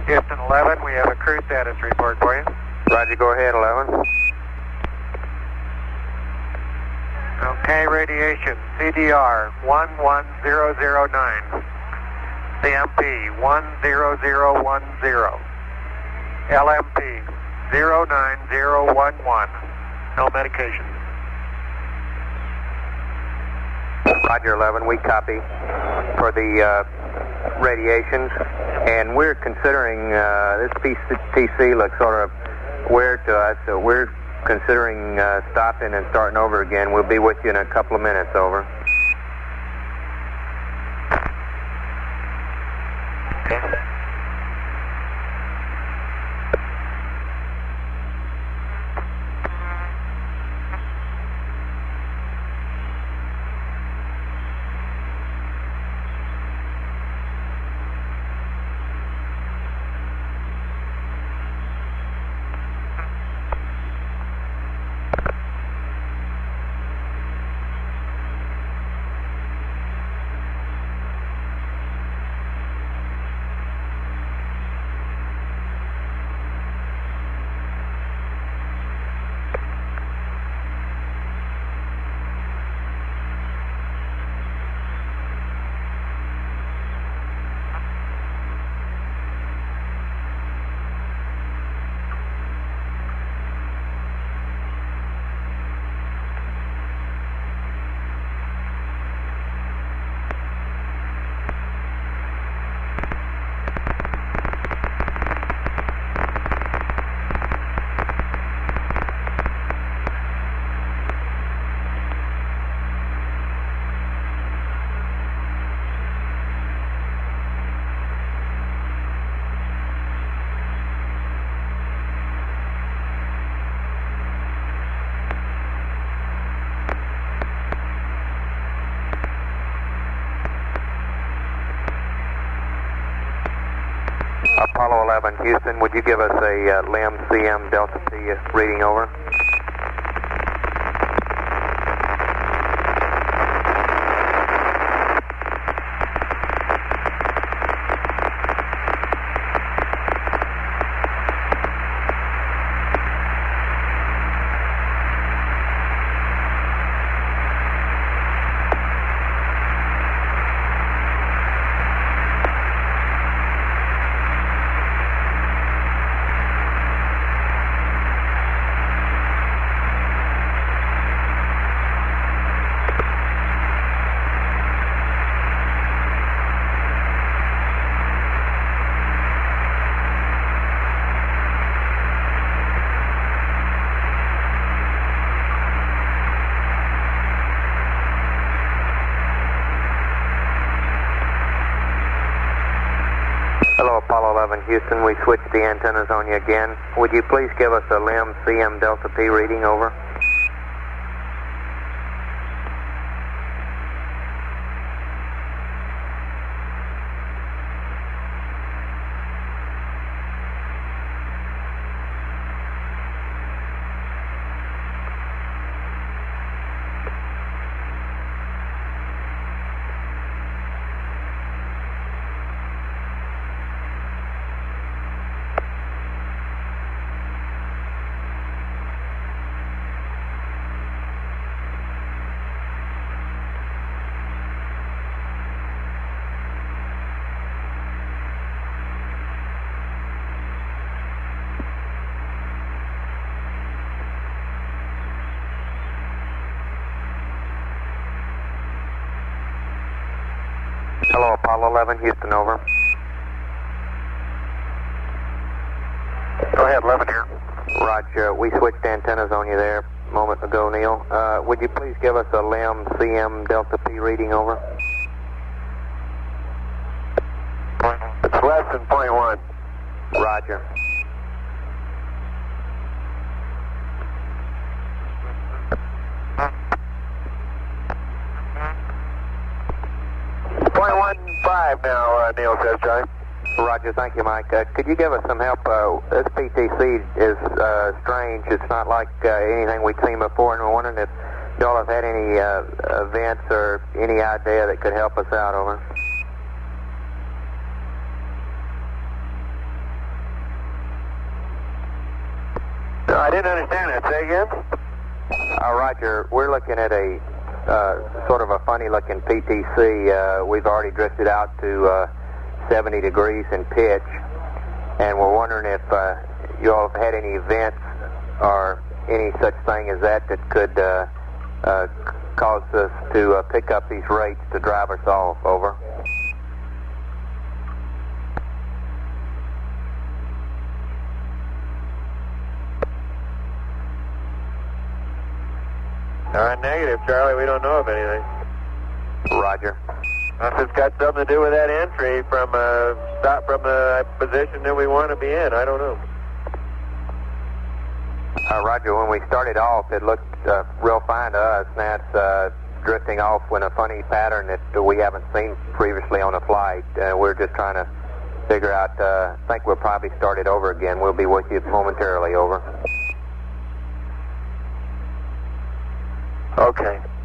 Houston 11, we have a crew status report for you. Roger, go ahead, 11. Okay, radiation, CDR 11009, CMP 10010, LMP 09011, no medication. Roger, 11, we copy for the radiations, and we're considering, this PTC looks sort of weird to us, so we're considering stopping and starting over again. We'll be with you in a couple of minutes, over. Okay. Apollo 11, Houston, would you give us a LIM CM Delta P reading, over? Hello, Apollo 11, Houston. We switched the antennas on you again. Would you please give us a LIM CM Delta P reading, over? Hello, Apollo 11, Houston, over. Go ahead, 11 here. Roger, we switched antennas on you there a moment ago, Neil. Would you please give us a LIM CM Delta P reading, over? It's less than 0.1. Roger. Now, Neil says, Charlie. Roger, thank you, Mike. Could you give us some help? This PTC is strange. It's not like anything we've seen before, and we're wondering if y'all have had any events or any idea that could help us out, over. I didn't understand that. Say again? Roger, we're looking at a sort of a funny-looking PTC. We've already drifted out to 70 degrees in pitch, and we're wondering if you all have had any events or any such thing as that could cause us to pick up these rates to drive us off. Over. Negative, Charlie. We don't know of anything. Roger. Unless it's got something to do with that entry from stop from the position that we want to be in. I don't know. Roger, when we started off, it looked real fine to us. Now it's drifting off in a funny pattern that we haven't seen previously on a flight. We're just trying to figure out, I think we'll probably start it over again. We'll be with you momentarily. Over. Okay.